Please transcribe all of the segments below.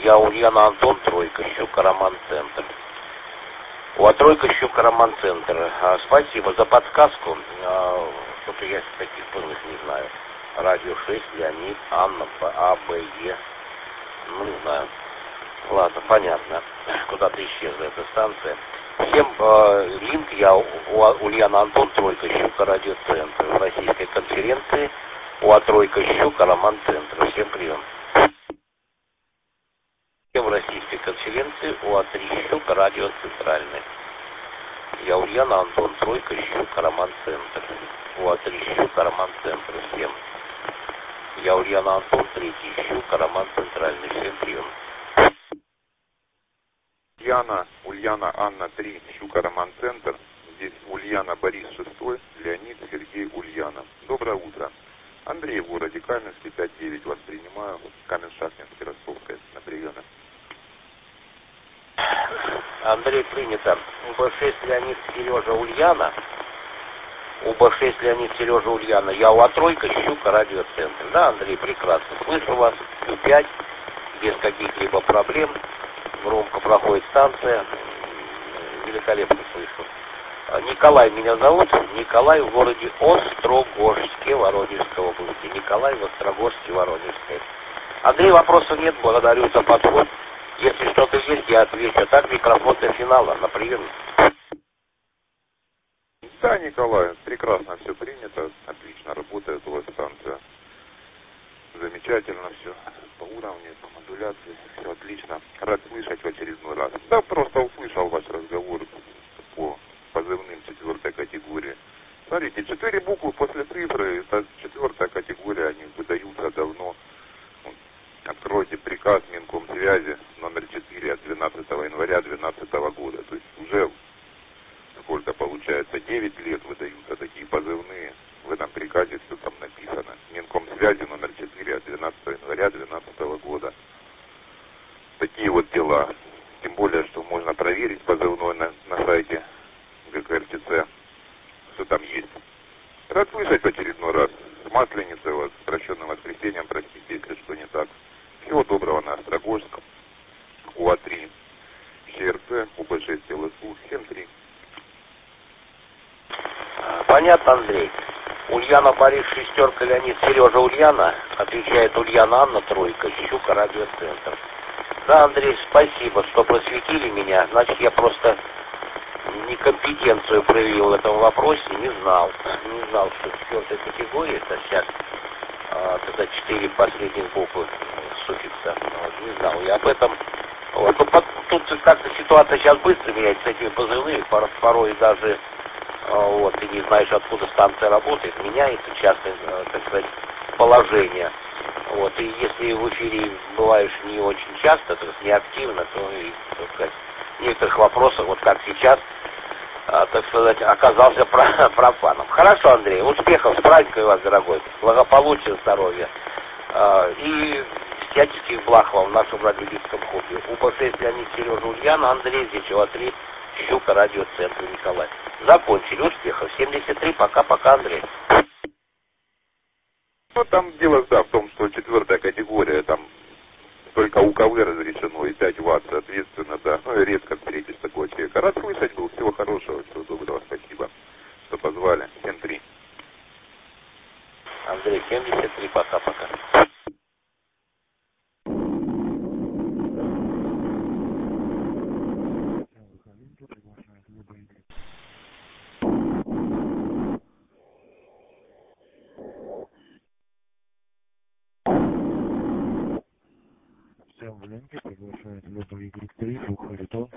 Я Ульяна Антон, тройка, Щука, Роман, центр. Тройка, Щука, Роман, центр. Спасибо за подсказку. Что-то я таких полных не знаю. Радио 6, Леонид, Анна, А, Б, Е. Ну, не знаю. Ладно, понятно. Куда-то исчезла эта станция. Всем линк я Ульяна Антон, тройка, Щука, радиоцентр. В российской конференции тройка, Щука, Роман, центр. Всем прием. В российской конференции УА-3 Щука, радио центральный. Я Ульяна Антон, тройка, Щука, Роман, центр. УА-3 Щука, Роман, центр. Всем. Я Ульяна Антон, третий, Щука, Роман, центральный. Всем прием. Ульяна, Анна, 3, Щука, Роман, центр. Здесь Ульяна, Борис, 6, Леонид, Сергей, Ульяна. Доброе утро. Андрей в городе Каменский, 5-9 вас принимаю. Камень-Шахтинский, Ростовская, на приеме. Андрей, принято. УБ-6 Леонид, Сережа, Ульяна. УБ-6 Леонид, Сережа, Ульяна. Я УА-тройка, Щука, радиоцентр. Да, Андрей, прекрасно. Слышу вас. Q5, без каких-либо проблем. Громко проходит станция. Великолепно слышу. Николай меня зовут. Николай в городе Острогожске, Воронежской области. Николай в Острогожске, Воронежской. Андрей, вопросов нет. Благодарю за подход. Если что-то есть, я отвечу. А так микрофон до финала. На приеме. Да, Николай, прекрасно все принято. Отлично работает у вас станция. Замечательно все. По уровню, по модуляции. Все отлично. Рад слышать в очередной раз. Да, просто услышал ваш разговор по позывным 4 категории. Смотрите, 4 буквы после цифры, это 4 категория, они выдаются давно. Откройте приказ Минкомсвязи номер 4 от 12 января 2012 года. То есть уже сколько получается, 9 лет выдаются такие позывные. В этом приказе все там написано. Минкомсвязи номер 4 от 12 января 2012 года. Такие вот дела. Тем более, что можно проверить позывной на сайте ГКРТЦ. Все там есть. Рад слышать в очередной раз. С Масленицей вас, с прощенным воскресеньем, простите, если что не так. Всего доброго на Острогожск. УА-3 ЧРЦ, УБ-6 ЛСУ, 7-3. Понятно, Андрей. Ульяна, Борис, 6, Леонид, Сережа, Ульяна. Отвечает Ульяна, Анна, тройка, Щука, радиоцентр. Да, Андрей, спасибо, что просветили меня. Значит, я просто некомпетенцию проявил в этом вопросе. Не знал, что 4 категория, это сейчас тогда 4 последних буквы суффикса. Не знал я об этом. Тут как-то ситуация сейчас быстро меняется с этими позывными. Порой даже ты не знаешь, откуда станция работает, меняется часто, так сказать, положение. И если в эфире бываешь не очень часто, то есть не активно, то и, так сказать, некоторых вопросов, как сейчас, так сказать, оказался профаном. Хорошо, Андрей, успехов, с праздником вас, дорогой, благополучия, здоровья и всяческих благ вам в нашем радиодическом хобби. УБ-6 Леонид, Сережа, Ульяна, Андрей, здесь УА-3 Щука, радиоцентр, Николай. Закончили, успехов. 73, пока-пока, Андрей. Там дело, в том, что 4 категория, там только УКВ разрешено и 5 Вт, соответственно, да. Редко встретишь такого человека. Рад слышать был. Всего хорошего, всего доброго, спасибо, что позвали. 7-3. Андрей, 73, пока-пока. Всем в ленте приглашает Лёба Игорь 3, Харитон.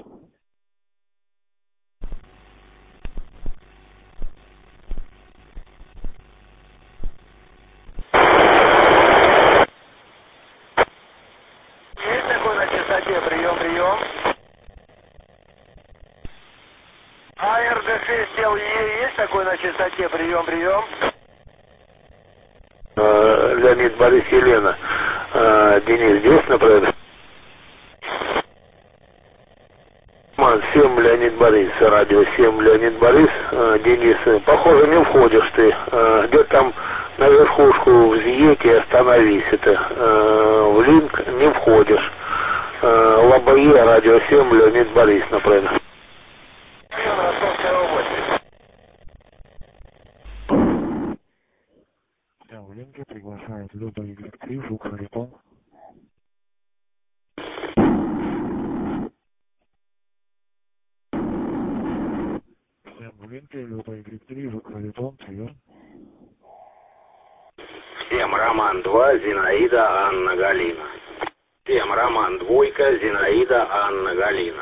Есть такой на частоте, прием. АРГ-6 ЛЕ есть такой на частоте, прием. Леонид, Борис, Елена. Денис здесь на проект? 7, Леонид, Борис, радио 7, Леонид, Борис. Денис, похоже, не входишь ты. Где там на верхушку в Зиете остановись. Это в линк не входишь. РПЕ, радио 7, Леонид Борис, например. Прием, Ростовская область. В линке приглашает Люба Игорь 3, звук Харитон. В линке Люба Игорь 3, звук Харитон, прием. Всем Роман 2, Зинаида, Анна, Галина. Всем Роман 2, Зинаида, Анна, Галина.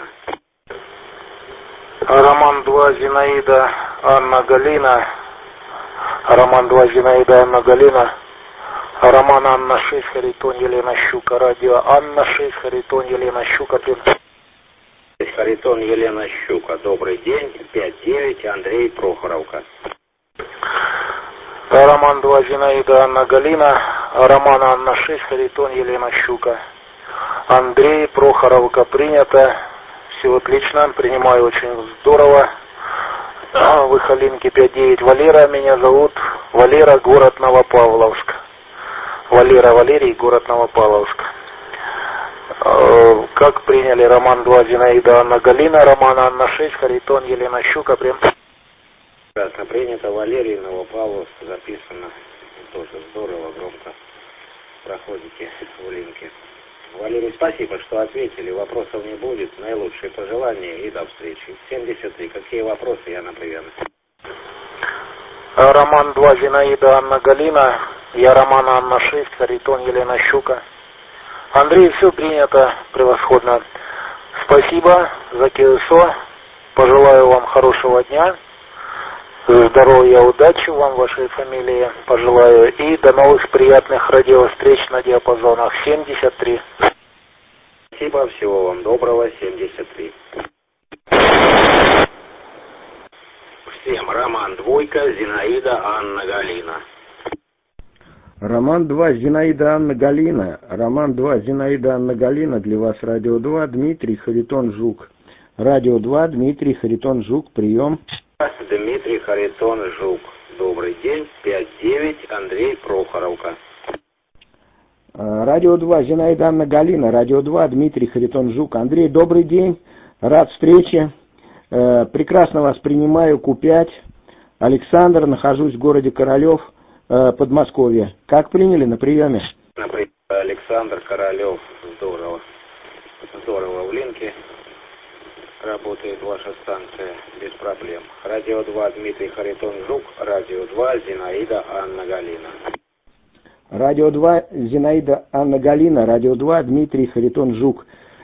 Роман 2, Зинаида, Анна, Галина. Роман 2, Зинаида, Анна, Галина. Роман Анна 6, Харитон, Елена Щука, радио Анна 6, Харитон, Елена Щука, Харитон, Елена Щука, добрый день, 5-9, Андрей, Прохоровка. Роман 2, Зинаида, Анна, Галина. Роман Анна 6, Харитон, Елена Щука. Андрей, Прохоровка, принято. Все отлично, принимаю очень здорово. Выхолинки 5-9, Валера, меня зовут Валера, город Новопавловск. Валера, Валерий, город Новопавловск. Как приняли Роман 2, Зинаида, Анна, Галина. Роман Анна 6, Харитон, Елена Щука, Прекрасно принято, Валерий, Новопавловск, записано. Тоже здорово, громко проходите в линке. Валерий, спасибо, что ответили. Вопросов не будет. Наилучшие пожелания и до встречи. 73. Какие вопросы, я на приеме? Роман 2, Зинаида, Анна, Галина. Я Роман Анна 6, Харитон, Елена Щука. Андрей, все принято, превосходно. Спасибо за КСО. Пожелаю вам хорошего дня. Здоровья, удачи вам, вашей фамилии пожелаю. И до новых приятных радиовстреч на диапазонах. 73. Спасибо, всего вам доброго. 73. Всем Роман 2, Зинаида, Анна, Галина. Роман 2, Зинаида, Анна, Галина. Роман 2, Зинаида, Анна, Галина. Для вас радио 2, Дмитрий, Харитон, Жук. Радио 2, Дмитрий, Харитон, Жук, прием. Дмитрий, Харитон, Жук. Добрый день, 5-9, Андрей, Прохоровка. Радио 2, Зинаида, Анна, Галина. Радио 2, Дмитрий, Харитон, Жук. Андрей, добрый день, рад встрече. Прекрасно вас принимаю, Q5. Александр, нахожусь в городе Королев, Подмосковье. Как приняли на приеме? Александр, Королев, здорово. Здорово в линке. Работает ваша станция без проблем. Радио 2, Дмитрий, Харитон, Жук. Радио 2, Зинаида, Анна, Галина. Радио 2, Зинаида, Анна, Галина. Радио 2, Дмитрий, Харитон, Жук.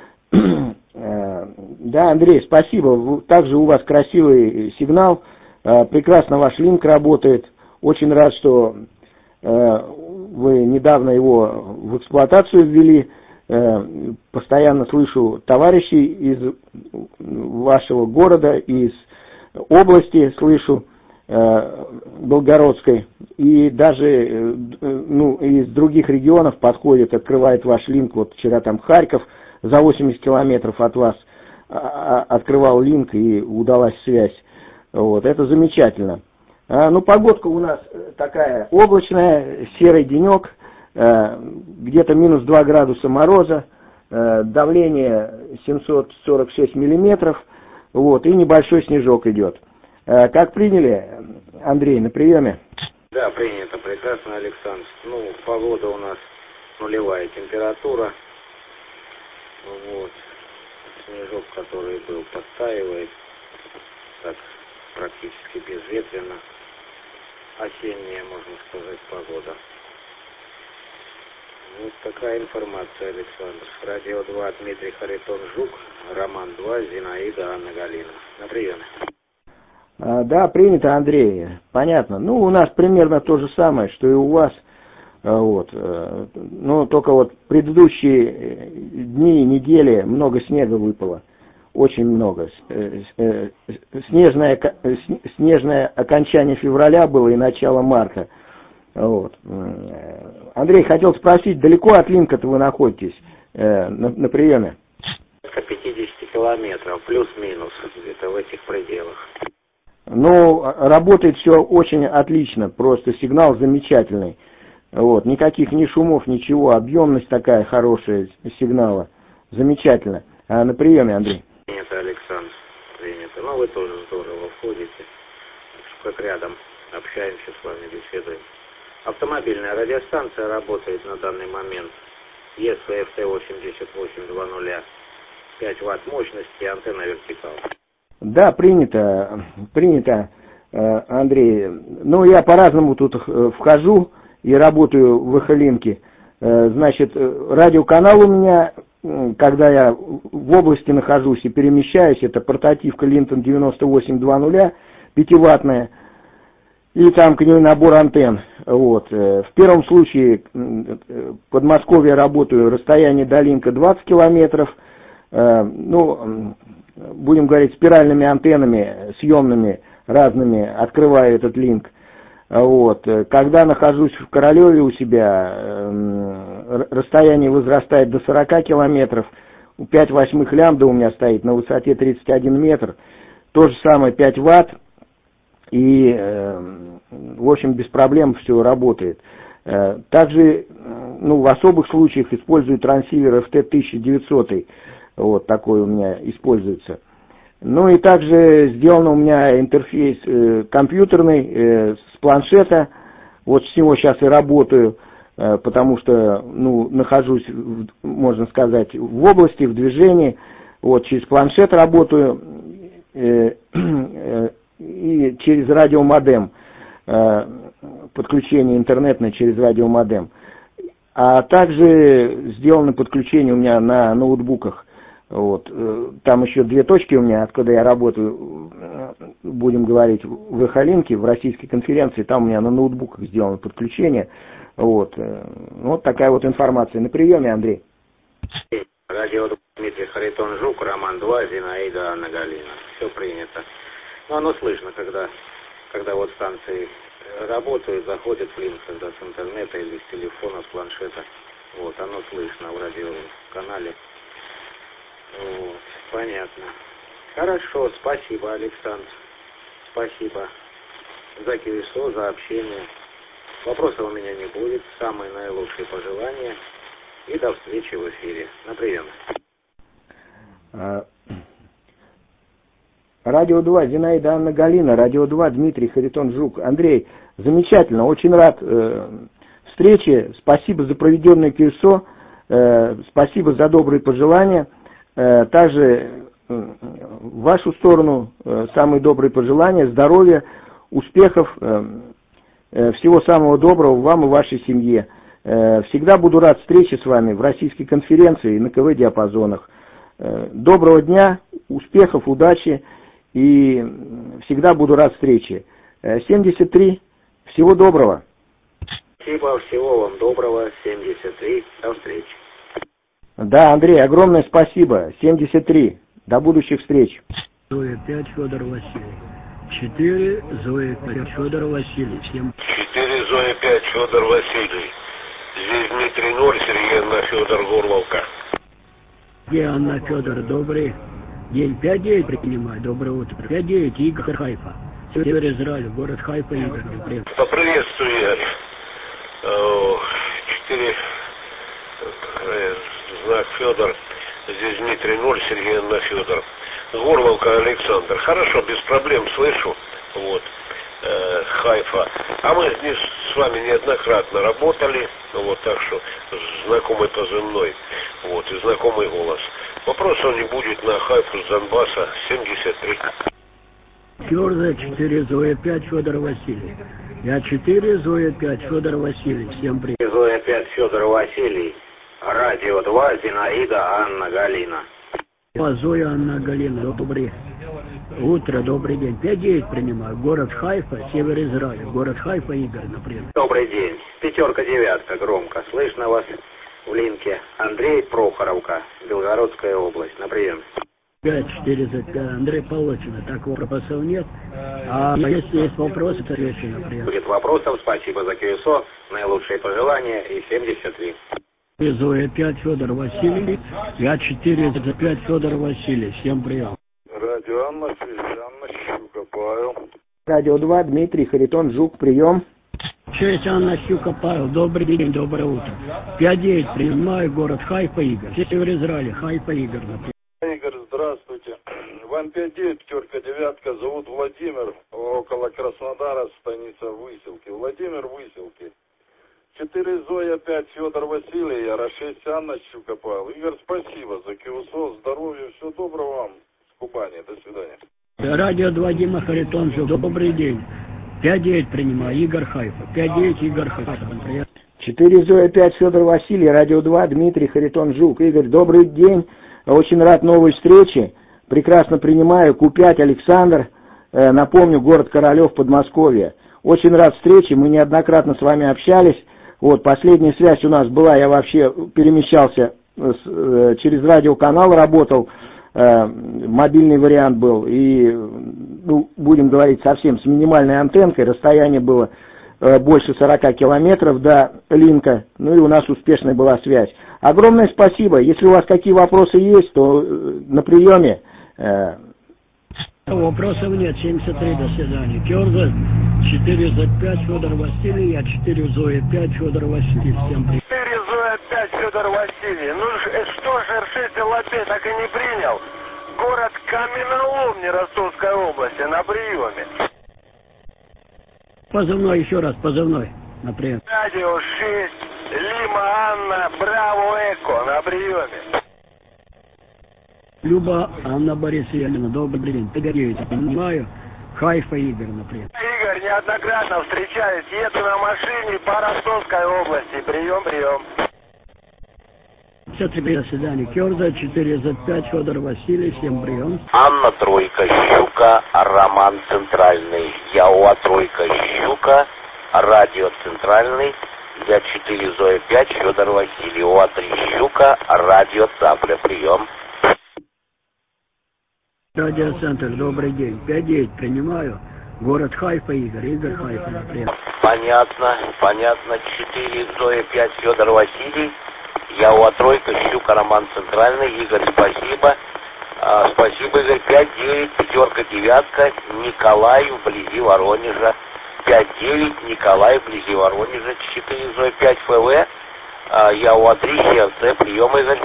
Да, Андрей, спасибо. Также у вас красивый сигнал. Прекрасно ваш линк работает. Очень рад, что вы недавно его в эксплуатацию ввели. Постоянно слышу товарищей из вашего города, из области слышу Белгородской, и даже из других регионов подходит, открывает ваш линк. Вот вчера там Харьков за 80 километров от вас открывал линк, и удалась связь. Вот, это замечательно. Погодка у нас такая облачная, серый денек, где-то минус 2 градуса мороза, давление 746 миллиметров, вот, и небольшой снежок идет. Как приняли, Андрей, на приеме? Да, принято, прекрасно, Александр. Погода у нас нулевая температура, вот, снежок, который был, подтаивает, так, практически безветренно, осенняя, можно сказать, погода. Вот такая информация, Александр. Радио 2, Дмитрий, Харитон, Жук. Роман 2, Зинаида, Анна, Галина. На приеме. Да, принято, Андрей. Понятно. У нас примерно то же самое, что и у вас. Вот. Только вот предыдущие дни и недели много снега выпало. Очень много. Снежное окончание февраля было и начало марта. Вот. Андрей, хотел спросить, далеко от линка-то вы находитесь на приеме? 50 километров, плюс-минус, где-то в этих пределах. Работает все очень отлично, просто сигнал замечательный. Вот. Никаких ни шумов, ничего, объемность такая хорошая сигнала. Замечательно. На приеме, Андрей. Принято, Александр. Принято. Ну, вы тоже здорово входите. Как рядом общаемся с вами, беседуем. Автомобильная радиостанция работает на данный момент. ЕСФТ 8820. 5 Вт мощности, антенна вертикал. Да, принято, Андрей. Ну, я по-разному тут вхожу и работаю в эхолинке. Значит, радиоканал у меня, когда я в области нахожусь и перемещаюсь, это портативка Linton 9820, 5-ваттная, и там к ней набор антенн. Вот. В первом случае в Подмосковье работаю, расстояние до линка 20 километров, ну, будем говорить, спиральными антеннами, съемными, разными, открываю этот линк. Вот. Когда нахожусь в Королеве у себя, расстояние возрастает до 40 километров, 5/8 лямбда у меня стоит на высоте 31 метр, то же самое 5 ватт, и, в общем, без проблем все работает. Также, ну, в особых случаях использую трансивер FT1900, вот такой у меня используется. Ну и также сделан у меня интерфейс компьютерный с планшета, вот с него сейчас и работаю, потому что, ну, нахожусь, можно сказать, в области, в движении, вот через планшет работаю и через радиомодем, подключение интернетное через радиомодем. А также сделано подключение у меня на ноутбуках. Вот. Там еще 2 точки у меня, откуда я работаю, будем говорить, в эхолинке, в российской конференции, там у меня на ноутбуках сделано подключение. Вот. Вот такая вот информация. На приеме, Андрей. Радио Дмитрий Харитон Жук, Роман 2, Зинаида, Анна Галина. Все принято. Но оно слышно, когда вот станции работают, заходят в линк, когда с интернета или с телефона, с планшета. Вот, оно слышно в радиоканале. Вот, понятно. Хорошо, спасибо, Александр. Спасибо за КСО, за общение. Вопросов у меня не будет. Самые наилучшие пожелания. И до встречи в эфире. На прием. Радио 2, Зинаида Анна Галина, Радио 2, Дмитрий Харитон Жук. Андрей, замечательно, очень рад встрече. Спасибо за проведенное КСО. Спасибо за добрые пожелания. Также в вашу сторону самые добрые пожелания, здоровья, успехов, всего самого доброго вам и вашей семье. Всегда буду рад встрече с вами в российской конференции и на КВ-диапазонах. Доброго дня, успехов, удачи и всегда буду рад встрече. 73, всего доброго. Спасибо, всего вам доброго, 73, до встречи. Да, Андрей, огромное спасибо. 73. До будущих встреч. Зоя 5, Федор Васильевич. 4, Зоя 5, Федор Васильевич. 4, Зоя 5, Федор Васильевич. Здесь Дмитрий 0, Сергей Анна Федор Горловка. Где Анна Федор, добрый день. 5-9 принимаю, доброе утро. 5-9, Игорь Хайфа. Север Израиля, город Хайфа, Игорь. Привет. Поприветствую. 4, знак Федор. Здесь Дмитрий 0, Сергей Анна Федор. Горловка Александр. Хорошо, без проблем слышу. Вот. Хайфа. А мы здесь с вами неоднократно работали. Вот, так что знакомый позывной. Вот, и знакомый голос. Вопросов не будет на Хайфу с Донбасса 73. Фёрза 4, Зоя 5, Федор Васильевич. Я 4, Зоя 5, Федор Васильевич. Всем привет. Зоя 5, Федор Василий. Радио 2, Зинаида Анна Галина. Зоя Анна Галина, доброе утро, добрый день. 5-9 принимаю. Город Хайфа, север Израиля. Город Хайфа, Игорь, например. Добрый день. 5-9, громко. Слышно вас в линке. Андрей Прохоровка, Белгородская область. На прием. 5-4 за 5. Андрей Полочина. Так, вопросов нет. А если есть вопросы, то отвечу, например. Будет вопросов. Спасибо за КСО. Наилучшие пожелания. И 73. Зоя 5, Федор Васильевич. Я 4 за 5, Федор Васильевич. Всем прием. Радио Анна, Щука, Павел. Радио 2, Дмитрий Харитон Жук, прием. 6, Анна Щука, Павел. Добрый день, доброе утро. 5-9 принимаю, город Хайфа, Игорь. Север Израиля, Хайфа, Игорь, например. там 5-9, пятерка, девятка, зовут Владимир, около Краснодара, станица Выселки. Владимир, Выселки. 4 Зоя, 5 Федор Василий, Яра 6 Анна Щука Павел. Игорь, спасибо за КИОСО, здоровья, всего доброго вам с Кубани, до свидания. Радио 2 Дима Харитон, добрый день. 5-9 принимаю, Игорь Хайфа. 5-9 Игорь Хайфа. 4 Зоя 5 Федор Василий, Радио 2 Дмитрий Харитон Жук. Игорь, добрый день, очень рад новой встрече, прекрасно принимаю. Q5 Александр, напомню, город Королев, Подмосковье. Очень рад встрече, мы неоднократно с вами общались. Вот, последняя связь у нас была, я вообще перемещался, через радиоканал работал, мобильный вариант был, и, ну, будем говорить, совсем с минимальной антенкой, расстояние было больше 40 километров до линка, ну и у нас успешная была связь. Огромное спасибо, если у вас какие вопросы есть, то на приеме. Вопросов нет, 73, до свидания. Керза, 4 за 5, Федор Василий, я 4 Зоя 5, Федор Василий. Всем привет. 4 Зоя 5, Федор Василий. Ну что ж, Р6 Лапе так и не принял. Город Каменоломни Ростовской области на приеме. Позывной, еще раз, позывной, на прием. Радио 6, Лима Анна, Браво Эко на приеме. Люба Анна Борисовна, добрый день. 5-9, понимаю. Хайфа Игорь, например. Игорь, неоднократно встречаюсь, еду на машине по Ростовской области. Прием. 53, до свидания. Керза, 4 за 5, Федор Василий, всем прием. Анна Тройка Щука, Роман Центральный. ЯОА Тройка Щука, Радио Центральный. Я 4 Зоя 5, Федор Василий. ОА 3 Щука, Радио Цапля. Прием. Радиоцентр, добрый день. 5-9, принимаю. Город Хайфа, Игорь Хайфа, например. Понятно. 4 Зоя 5, Федор Василий. ЯОА Тройка Щука, Роман Центральный. Игорь, спасибо. Спасибо, Игорь. 5-9, пятерка, девятка, Николай, вблизи Воронежа. 5-9, Николай, вблизи Воронежа. 4 Зоя 5, ФВ. ЯОА 3, ХРЦ. Прием, Игорь.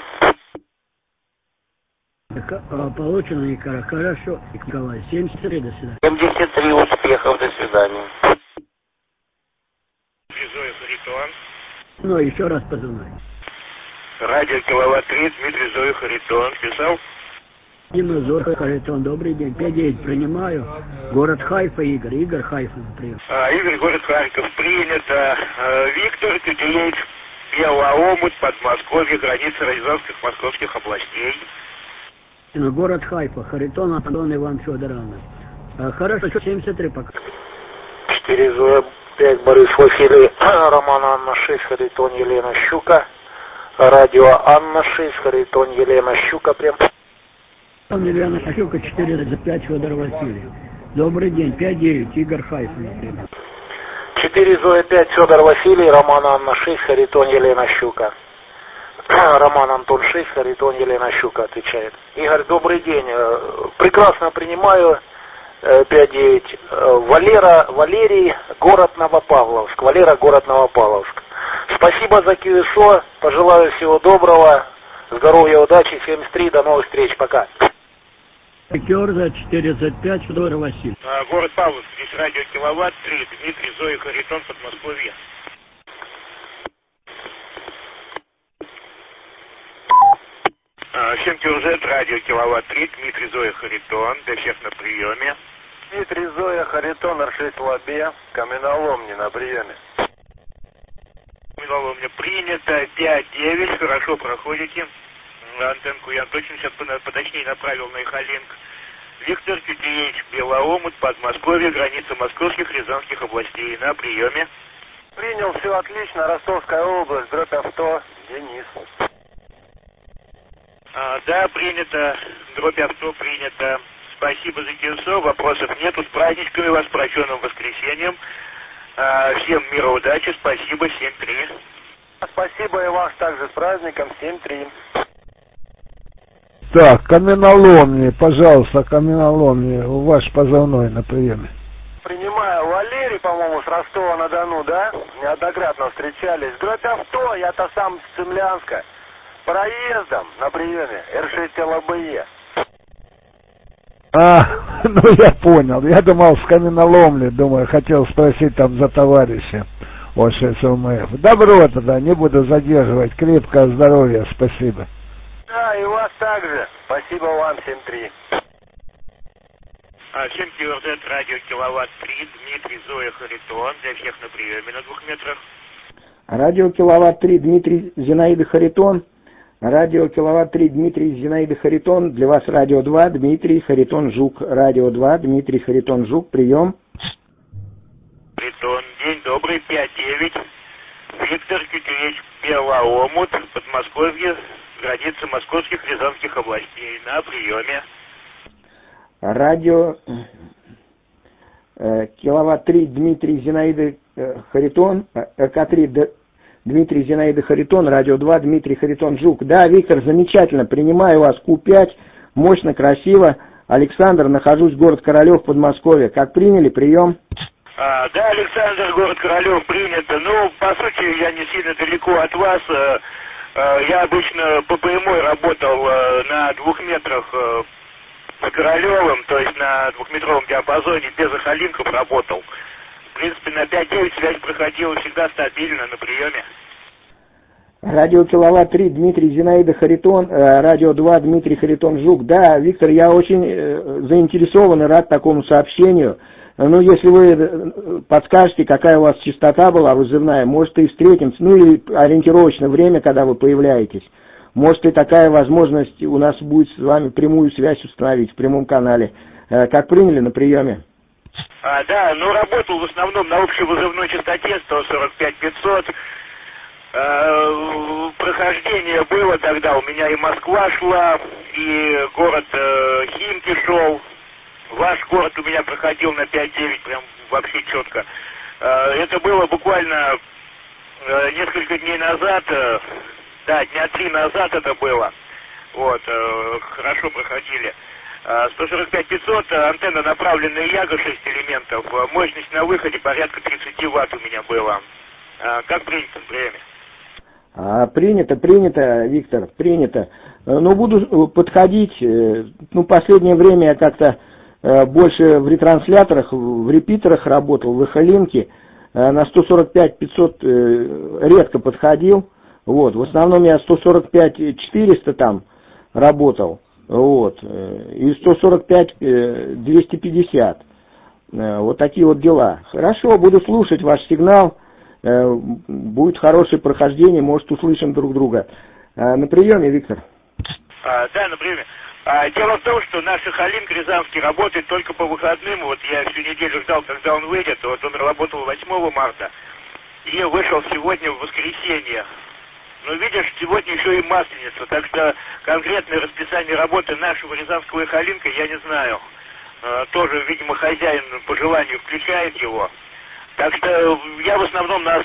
Получено, Николай. Хорошо, Николай. 73, до свидания. 73, успехов, до свидания. Зоя Харитон. Ну, еще раз позывной. Радио Киловатт 3, Дмитрий Зоя Харитон. Писал? Дима Зоя Харитон, добрый день. 5-9, принимаю. Город Хайфа, Игорь Хайфа, например. Игорь, город Харьков. Принято. Виктор, Тюдеевич, Белоомут, Подмосковье, граница Рязанских, Московских областей. Город Хайфа, Харитон, Антон Иван Федоровна. Хорошо, 73 пока. 4 Зоя 5, Борис Василий, Роман Анна 6, Харитон Елена Щука. Радио Анна 6, Харитон Елена Щука, прям. Елена Щука, 4 за 5, Федор Василий. Добрый день, 5-9, Игорь Хайфа, например. 4 Зоя 5, Федор Василий, Роман Анна 6, Харитон Елена Щука. Роман Антон 6, Харитон Елена Щука отвечает. Игорь, добрый день. Прекрасно принимаю. 5-9. Валерий, город Новопавловск. Валера, город Новопавловск. Спасибо за КИОСО. Пожелаю всего доброго. Здоровья, удачи. 73. До новых встреч. Пока. Керза, 4 за 5, Федор Василий. Город Павловск. Здесь радио Киловатт 3, Дмитрий Зоя Харитон, Подмосковье. Хемкинжет, радио Киловатт 3, Дмитрий Зоя Харитон, ДФ на приеме. Дмитрий Зоя Харитон, Р6 Лабе, Каменоломни на приеме. Каменоломня принято, 5-9, хорошо проходите. Антенку я точно сейчас поточнее направил на Ихолинк. Виктор Тюдеевич, Белоомут, Подмосковье, граница Московских, Рязанских областей на приеме. Принял, все отлично, Ростовская область, дробь авто, Денис. Да, принято. Дробь авто принято. Спасибо за КИОСО. Вопросов нету. С праздничками вас, с прощенным воскресеньем. Всем мира, удачи. Спасибо. 7-3. Спасибо и вас также с праздником. 7-3. Так, Каменоломни, пожалуйста, Каменоломни. Ваш позывной на приеме. Принимаю. Валерий, по-моему, с Ростова-на-Дону, да? Неоднократно встречались. Дробь авто, я-то сам с Цемлянска. Проездом на приеме Р6 ЛБЕ. Ну я понял. Я думал с каменоломни, думаю, хотел спросить там за товарища. ОШСМФ. Добро тогда, не буду задерживать. Крепкого здоровья, спасибо. Да, и вас также. Спасибо вам, 7-3. 7 КВЗ, радио Киловатт-3, Дмитрий, Зоя, Харитон, для всех на приеме на 2 метрах. Радио Киловатт-3, Дмитрий, Зинаида, Харитон. Радио Киловатт-3, Дмитрий, Зинаида, Харитон. Для вас радио 2, Дмитрий, Харитон, Жук. Радио 2, Дмитрий, Харитон, Жук. Прием. Харитон, день добрый, 5-9. Виктор, Кюкевич, Белоомут, Подмосковье, граница московских, рязанских областей. На приеме. Радио Киловатт-3, Дмитрий, Зинаида, Харитон. РК-3, Дмитрий, Зинаида, Харитон. Радио 2, Дмитрий, Харитон, Жук. Да, Виктор, замечательно. Принимаю вас. Q5. Мощно, красиво. Александр, нахожусь в город Королев, Подмосковье. Как приняли? Прием. Да, Александр, город Королев, принято. Ну, по сути, я не сильно далеко от вас. Я обычно по прямой работал на 2 метрах с Королевым, то есть на 2-метровом диапазоне, без охолинков работал. В принципе, на 5-9 связь проходила всегда стабильно на приеме. Радио Киловатт-3, Дмитрий, Зинаида, Харитон. Радио 2, Дмитрий, Харитон, Жук. Да, Виктор, я очень заинтересован и рад такому сообщению. Ну, если вы подскажете, какая у вас частота была вызывная, может и встретимся, ну и ориентировочное время, когда вы появляетесь. Может и такая возможность у нас будет с вами прямую связь установить в прямом канале. Как приняли на приеме? Да, ну работал в основном на общей вызывной частоте 145-500. Прохождение было тогда, у меня и Москва шла, и город Химки шел. Ваш город у меня проходил на 5-9, прям вообще четко. Это было буквально несколько дней назад, да, дня 3 назад это было. Вот, хорошо проходили. 145-500, антенна направленная Яга, 6 элементов, мощность на выходе порядка 30 Вт у меня было. Как принято время? Принято, Виктор, принято. Ну, буду подходить, ну, последнее время я как-то больше в ретрансляторах, в репитерах работал, в эхолинке, на 145-500 редко подходил, вот, в основном я 145-400 там работал, вот, и 145-250, вот такие вот дела. Хорошо, буду слушать ваш сигнал, будет хорошее прохождение, может услышим друг друга. На приеме, Виктор? Да, на приеме. Дело в том, что наш эхолинк рязанский работает только по выходным. Вот я всю неделю ждал, когда он выйдет. Вот он работал 8 марта и вышел сегодня в воскресенье. Но видишь, сегодня еще и Масленица. Так что конкретное расписание работы нашего рязанского эхолинка я не знаю. Тоже, видимо, хозяин по желанию включает его. Так что я в основном на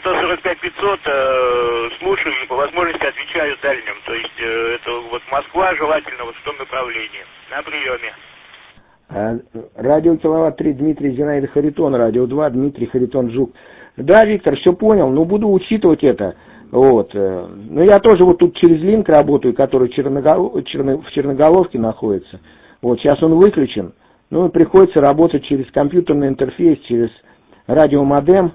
145-500 слушаю и по возможности отвечаю дальним. То есть это вот Москва, желательно вот в том направлении. На приеме. Радио Киловатт-3, Дмитрий, Зинаида, Харитон. Радио 2, Дмитрий, Харитон, Жук. Да, Виктор, все понял, но буду учитывать это. Вот. Но я тоже вот тут через линк работаю, который в Черноголовке находится. Вот, сейчас он выключен. Ну, приходится работать через компьютерный интерфейс, через радиомодем,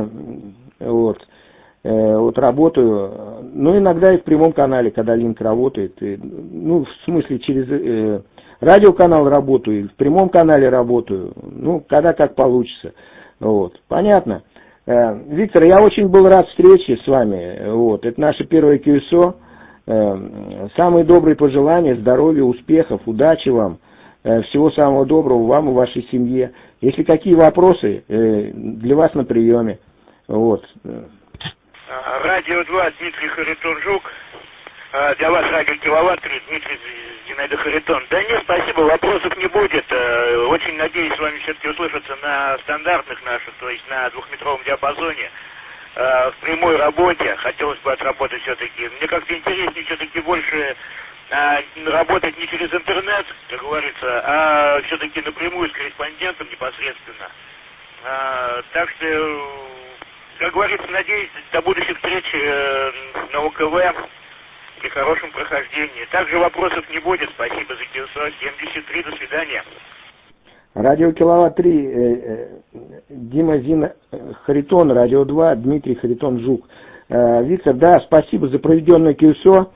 вот работаю, ну, иногда и в прямом канале, когда линк работает, ну, в смысле, через радиоканал работаю, и в прямом канале работаю, ну, когда как получится, вот, понятно. Виктор, я очень был рад встрече с вами, вот, это наше первое QSO, самые добрые пожелания, здоровья, успехов, удачи вам, всего самого доброго вам и вашей семье. Если какие вопросы, для вас на приеме. Вот. Радио 2, Дмитрий, Харитон, Жук. Для вас радио Киловатт-3, Дмитрий, Зинаида, Харитон. Да нет, спасибо, вопросов не будет. Очень надеюсь с вами все-таки услышаться на стандартных наших, то есть на 2-метровом диапазоне. В прямой работе. Хотелось бы отработать все-таки. Мне как-то интереснее все-таки больше работать не через интернет, как говорится, а все-таки напрямую с корреспондентом непосредственно. Так что, как говорится, надеюсь, до будущих встреч на ОКВ при хорошем прохождении. Также вопросов не будет. Спасибо за КСО. 73. До свидания. Радио Киловатт 3, Дима Зина Харитон, Радио 2, Дмитрий Харитон Жук. Виктор, да, спасибо за проведенное КСО.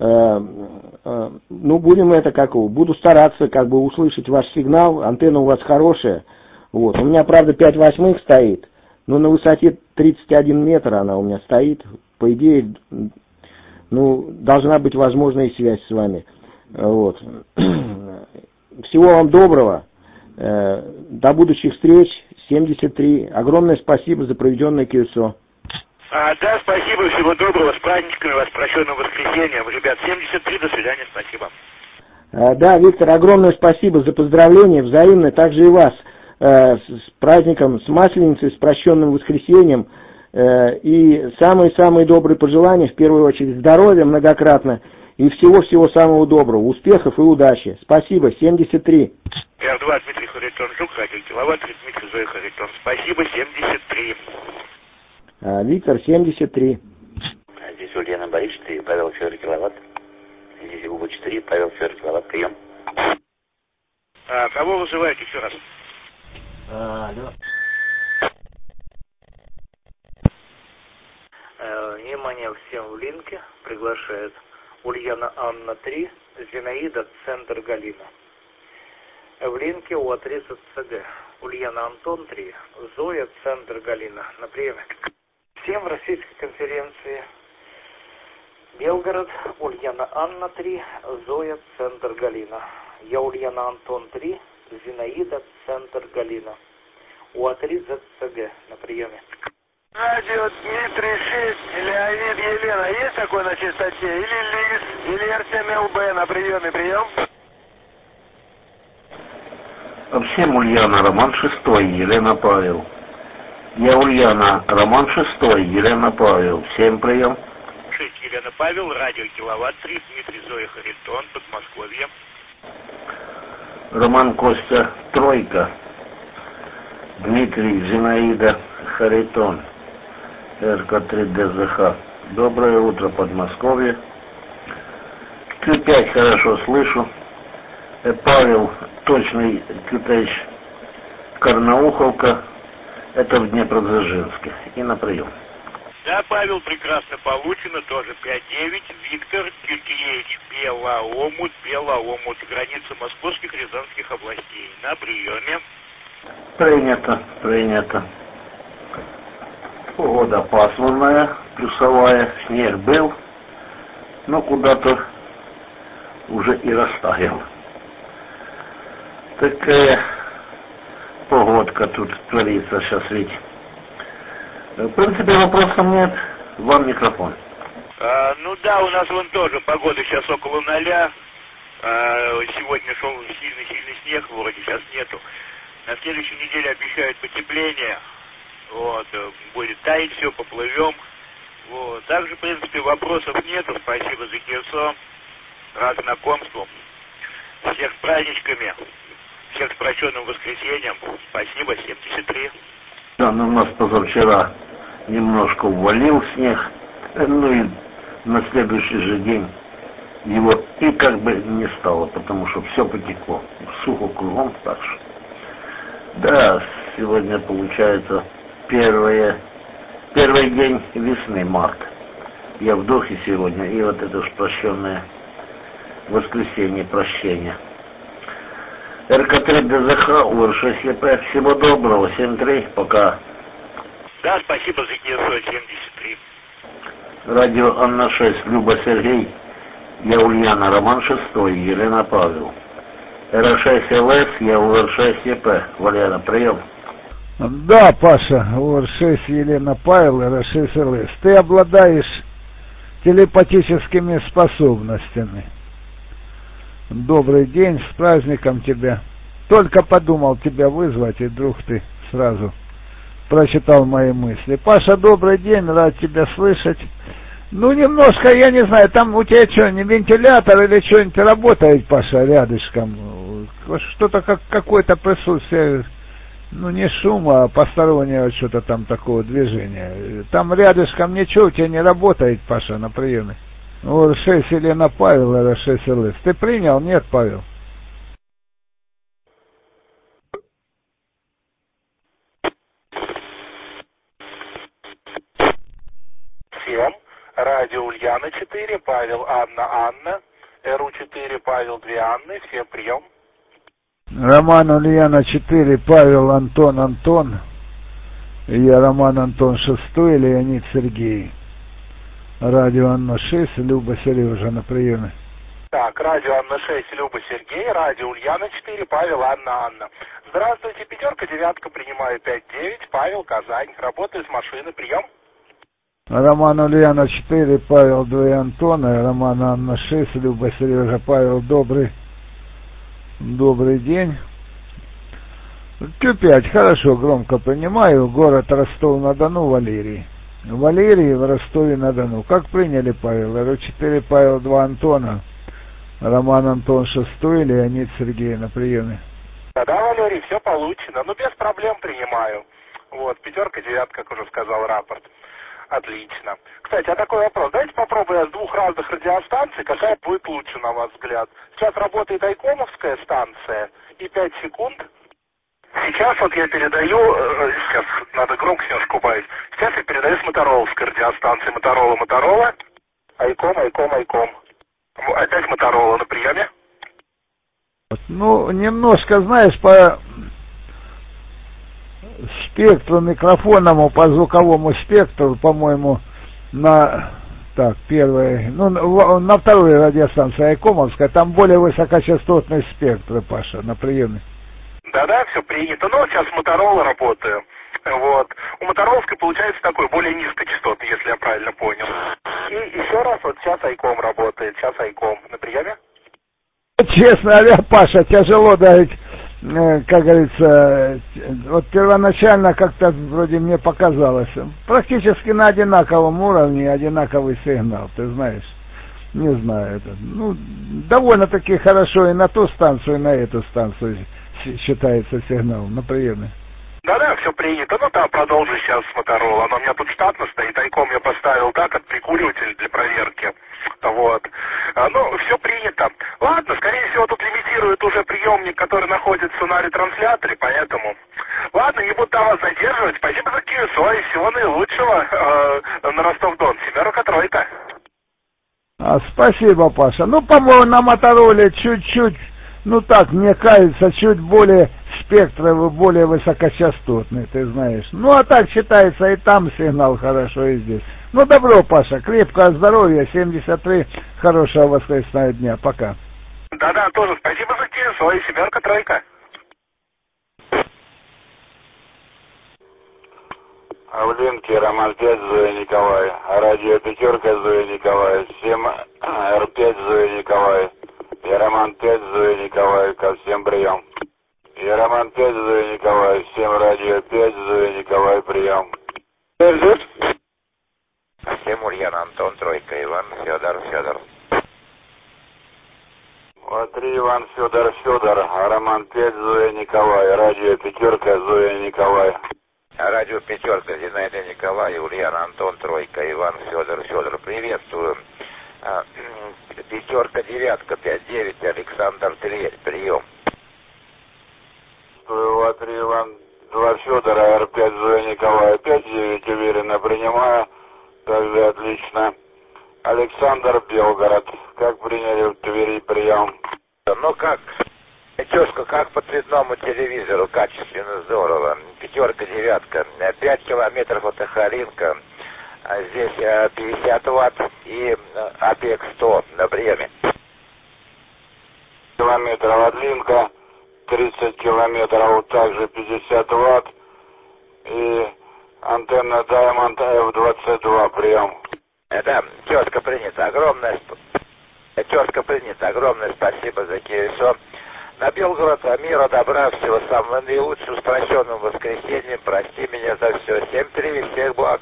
Ну, будем буду стараться услышать ваш сигнал, антенна у вас хорошая. Вот. У меня, правда, 5/8 стоит, но на высоте 31 метр она у меня стоит. По идее, должна быть возможная связь с вами. Вот. Всего вам доброго. До будущих встреч. 73. Огромное спасибо за проведенное КСО. Да, спасибо, всего доброго, с праздничками вас, прощенным воскресеньем. Ребят, 73, до свидания, спасибо. Да, Виктор, огромное спасибо за поздравления, взаимно, также и вас с праздником, с Масленицей, с прощенным воскресеньем. И самые-самые добрые пожелания, в первую очередь, здоровья многократно и всего-всего самого доброго, успехов и удачи. Спасибо, 73. Р2, Дмитрий Харитон Жук, радио Киловатт, Дмитрий Зоя Харитон. Спасибо, 73. Виктор, 73. Здесь Ульяна Борисович, Павел Федор Киловатт. Здесь Губа 4, Павел Федор Киловатт, прием. Кого вызываете еще раз? Алло. Внимание всем в линке. Приглашает Ульяна Анна 3, Зинаида, центр Галина. В линке УА-3 СЦГ. Ульяна Антон 3, Зоя, центр Галина. На приеме. Всем в российской конференции. Белгород, Ульяна Анна 3, Зоя, центр Галина. Я Ульяна Антон 3, Зинаида, центр Галина. УА-3 ЗЦГ. На приеме. Радио Дмитрий 6, Леонид Елена, есть такой на частоте? Или Лис, или Р7ЛБ на приеме, прием? Всем Ульяна, Роман 6, Елена Павел. Я Ульяна, Роман 6, Елена Павел. Всем прием. 6, Елена Павел, радио Киловатт 3, Дмитрий Зоя Харитон, Подмосковье. Роман Костя, 3, Дмитрий Зинаида Харитон, РК3ДЗХ. Доброе утро, Подмосковье. Q5 хорошо слышу. Павел, точный Q-Тейч, Карнауховка. Это в Днепродзержинске. И на прием. Да, Павел, прекрасно получено. Тоже 5-9. Виктор, QTH, Белоомут, граница московских, рязанских областей. На приеме. Принято. Погода пасмурная, плюсовая, снег был, но куда-то уже и растаял. Такая погодка тут творится сейчас ведь. В принципе, вопросов нет. Вам микрофон. Ну да, у нас вон тоже погода сейчас около 0. Сегодня шел сильный снег, вроде сейчас нету. На следующей неделе обещают потепление. Вот, будет таять все, поплывем. Вот. Также, в принципе, вопросов нету. Спасибо за КСО. Рад знакомству. Всех с праздничками. Всех с прощенным воскресеньем. Спасибо, 73. Да, но у нас позавчера немножко увалил снег. Ну и на следующий же день его и как бы не стало, потому что все потекло. Сухо кругом, так что. Да, сегодня получается первый день весны, март. Я в духе сегодня, и вот это ж прощенное воскресенье, прощение. РК3ДЗХ, УР6ЕП. Всего доброго, 7-3, пока. Да, спасибо за КСО, 73. Радио Анна 6, Люба Сергей. Я Ульяна, Роман 6, Елена Павел. РА6ЛС, я УР6ЕП. Валера, прием. Да, Паша, УР6 Елена Павел, РА6ЛС. Ты обладаешь телепатическими способностями. Добрый день, с праздником тебя. Только подумал тебя вызвать, и вдруг ты сразу прочитал мои мысли. Паша, добрый день, рад тебя слышать. Ну, немножко, я не знаю, там у тебя что, не вентилятор или что-нибудь работает, Паша, рядышком? Что-то какое-то присутствие, ну, не шум, а постороннее что-то там такого движения. Там рядышком ничего у тебя не работает, Паша, на приеме. УР6 Елена Павел, РА6ЛС. Ты принял? Нет, Павел? Радио Ульяна 4, Павел, Анна, РУ-4, Павел, 2 Анны, всем прием. Роман Ульяна 4, Павел, Антон. Я Роман Антон 6, Леонид Сергей. Радио Анна 6, Люба Сережа на приеме. Так, радио Анна 6, Люба Сергей, радио Ульяна 4, Павел, Анна. Здравствуйте, 5-9, принимаю 5-9, Павел, Казань. Работаю с машины, прием. Роман Ульяна 4, Павел, 2 Антона, Роман Анна 6, Люба Сережа, Павел, добрый день. Q5, хорошо, громко понимаю, город Ростов-на-Дону, Валерий. Валерий в Ростове-на-Дону. Как приняли, Павел? РУ-4, Павел, 2 Антона, Роман Антон 6, Леонид Сергей на приеме. Да, Валерий, все получено. Ну, без проблем принимаю. Вот, 5-9, как уже сказал, рапорт. Отлично. Кстати, а такой вопрос. Давайте попробуем с двух разных радиостанций, какая будет лучше, на ваш взгляд. Сейчас работает Айкомовская станция и 5 секунд. Сейчас вот я передаю, сейчас надо громко немножко убавить. Сейчас я передаю с Мотороловской радиостанции. Моторола. Айком. Опять Моторола на приеме. Ну, немножко, знаешь, по спектру микрофонному, по звуковому спектру, по-моему, на второй радиостанции Айкомовская, там более высокочастотный спектр, Паша, на приеме. Да, все принято. Ну, сейчас с Моторола работаю. Вот. У Мотороловской получается такой более низкочастотный, если я правильно понял. И еще раз, вот сейчас Айком работает. Сейчас Айком на приеме. Честно говоря, Паша, тяжело давить, как говорится, вот первоначально как-то вроде мне показалось, практически на одинаковом уровне, одинаковый сигнал, ты знаешь. Не знаю, это, ну, довольно-таки хорошо и на ту станцию, и на эту станцию считается сигнал на приеме. Да, все принято. Ну да, продолжу сейчас с Моторола. Оно у меня тут штатно стоит. Айком я поставил так, от прикуривателя для проверки. Вот. Ну, все принято. Ладно, скорее всего, тут лимитирует уже приемник, который находится на ретрансляторе, поэтому... Ладно, не буду вас задерживать. Спасибо за КСО и всего наилучшего на Ростов-Дон. 7-3. Спасибо, Паша. Ну, по-моему, на Мотороле чуть-чуть, ну так, мне кажется, чуть более спектры, более высокочастотный, ты знаешь. Ну, а так считается, и там сигнал хорошо, и здесь. Ну, добро, Паша, крепкого здоровья, 73, хорошего воскресного дня, пока. Да, тоже спасибо за КСО и 7-3. Авленки, Роман 5, Зоя Николай. Радио 5, Зоя Николай. 7, Р5, Зоя Николай. Я Роман 5, Зоя Николай. Ко всем прием. Я Роман 5, Зоя Николай. 7, Радио 5, Зоя Николай, прием. 7, Ульяна Антон, 3, Иван, Федор. 3, Иван, Федор. Роман 5, Зоя Николай. Радио 5, Зоя Николай. Радио 5, Зинаида Николай, Ульяна Антон, 3, Иван, Федор, приветствую. 5-9, 5-9, Александр Тверь, прием. 3, Иван, 2, Федора, Р5, Зоя Николай, 5-9, уверенно принимаю, также отлично. Александр, Белгород, как приняли в Твери прием? Ну как? Тезка, как по цветному телевизору, качественно, здорово. 5-9, 5 километров от Ахаринка, здесь 50 ватт и АПЕК 100 на приеме. Километров от Линка, 30 километров, также 50 ватт и антенна Diamond F22, прием. Да, тезка принята, огромное спасибо за КСО. На Белгород, мира, добра, всего самого наилучшего, с прощенным воскресеньем, прости меня за все. 7-3, всех благ.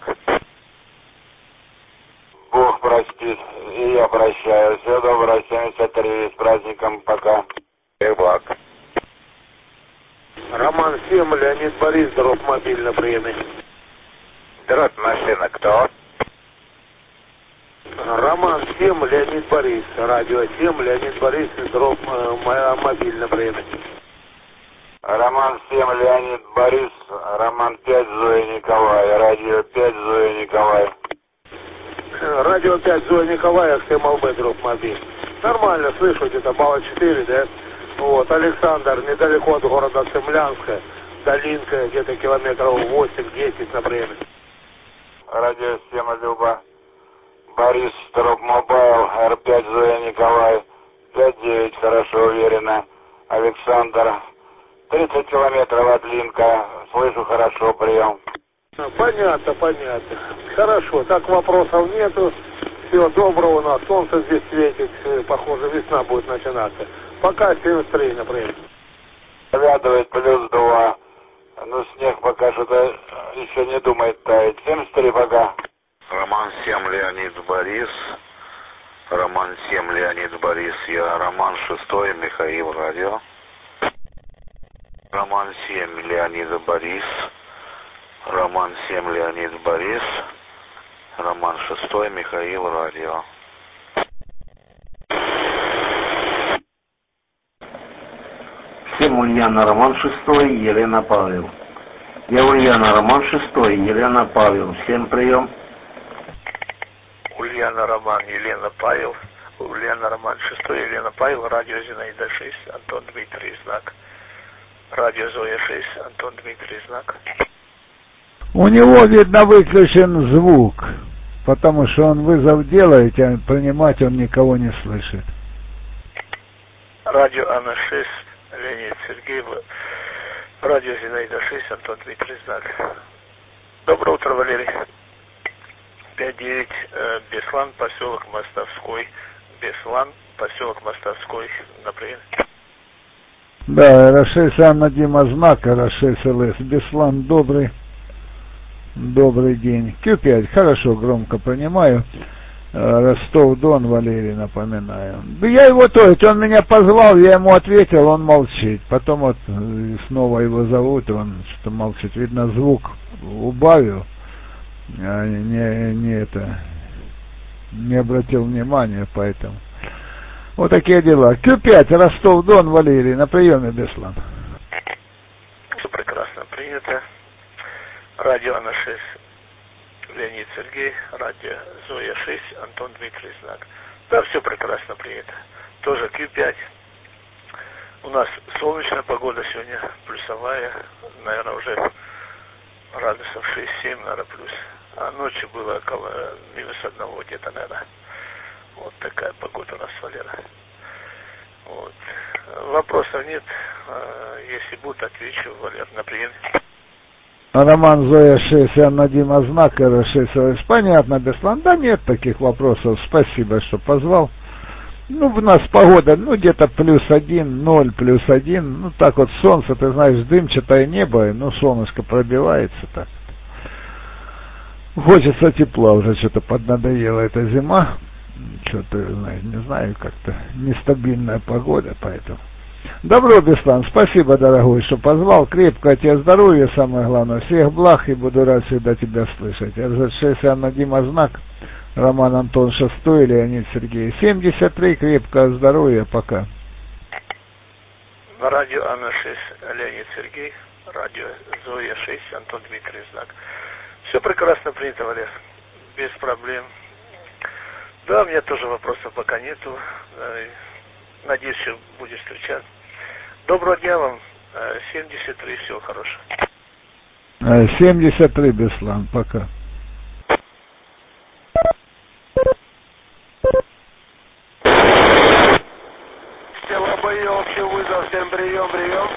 Бог простит, и я прощаю. Всего доброго, 73, с праздником, пока. Всех благ. Роман 7, Леонид Борис, дробь мобиль на приеме. Дробь машина, кто? Роман 7, Леонид Борис, радио 7, Леонид Борис, дробь мобиль на приеме. Роман 7, Леонид Борис, Роман 5, Зоя Николай, радио 5, Зоя Николай. Радио 5, Зоя Николаев, МЛБ, дроп мобиль. Нормально, слышу, где-то балла 4, да? Вот, Александр, недалеко от города Цемлянска, долинка, где-то километров 8-10 например. Радио 7, Люба. Борис, дроп мобайл, Р5, Зоя Николаев. 5-9, хорошо, уверенно. Александр, 30 километров от Линка, слышу хорошо, прием. Понятно. Хорошо, так вопросов нету. Всего доброго, у нас солнце здесь светит, похоже, весна будет начинаться. Пока 73, например. Поглядывает +2. Ну, снег пока что-то еще не думает таять. 73 пока. Роман 7, Леонид Борис. Роман 7, Леонид Борис. Я Роман 6, Михаил, радио. Роман 7, Леонид Борис. Роман 7, Леонид Борис. Роман 6, Михаил, радио. Всем Ульяна, Роман 6, Елена Павел. Я Ульяна, Роман 6, Елена Павел. Всем прием. Ульяна, Роман, Елена Павел. Ульяна, Роман 6, Елена Павел. Радио Зинаида 6, Антон Дмитрий, знак. Радио Зоя 6, Антон Дмитрий, знак. У него, видно, выключен звук, потому что он вызов делает, а принимать он никого не слышит. Радио Анна 6, Леонид Сергей, радио Зинаида 6, Антон Дмитрий, знак. Доброе утро, Валерий. 5-9, Беслан, поселок Мостовской. Беслан, поселок Мостовской, например. Да, R6 Анна Дима, знак, R6 ЛС. Беслан, добрый день. Q5, хорошо, громко понимаю. Ростов-Дон, Валерий, напоминаю. Да я его, то есть, он меня позвал, я ему ответил, он молчит. Потом вот снова его зовут, он что-то молчит. Видно, звук убавил, не обратил внимания, поэтому. Вот такие дела. Q5, Ростов-Дон, Валерий, на приеме, Беслан. Все прекрасно принято. Радио Анна 6, Леонид Сергей, радио Зоя 6, Антон Дмитрий, знак. Да, все прекрасно принято. Тоже Q5. У нас солнечная погода сегодня, плюсовая, наверное, уже градусов 6-7, наверное, плюс. А ночью было около -1 где-то, наверное. Вот такая погода у нас, Валера. Вот. Вопросов нет. Если будут, отвечу, Валер, на прием. Роман Зоя 6, Анна Дима, знак, R6, понятно, Беслан. Да нет таких вопросов, спасибо, что позвал. Ну, у нас погода, где-то +1, 0, +1, ну, так вот, солнце, ты знаешь, дымчатое небо, солнышко пробивается так. Хочется тепла уже, что-то поднадоела эта зима. Что-то, не знаю, как-то нестабильная погода, поэтому. Добро, Беслан, спасибо, дорогой, что позвал. Крепкого тебе здоровья, самое главное. Всех благ, и буду рад всегда тебя слышать. RZ6, Анна Дима, знак. Роман Антон 6, Леонид Сергей. 73, крепкого здоровья, пока. На радио Анна 6, Леонид Сергей. Радио Зоя 6, Антон Дмитрий, знак. Все прекрасно принято, Валер. Без проблем. Да, у меня тоже вопросов пока нету. Надеюсь, что будешь встречаться. Доброго дня вам. 73, всего хорошего. 73, Беслан, пока. ЛБ, общий вызов, всем прием.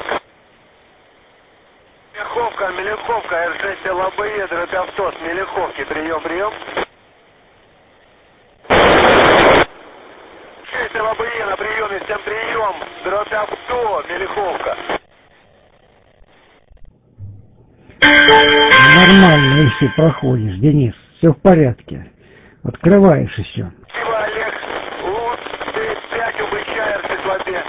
Мелеховка, R6 ЛБ, дробь авто с Мелеховки, прием. 6 ЛБ на приеме, всем прием, дробь авто, Мелеховка. Нормально, если проходишь, Денис, все в порядке. Открываешь еще. Спасибо, Олег. Ты 5 УБЧ, R6 ЛБ.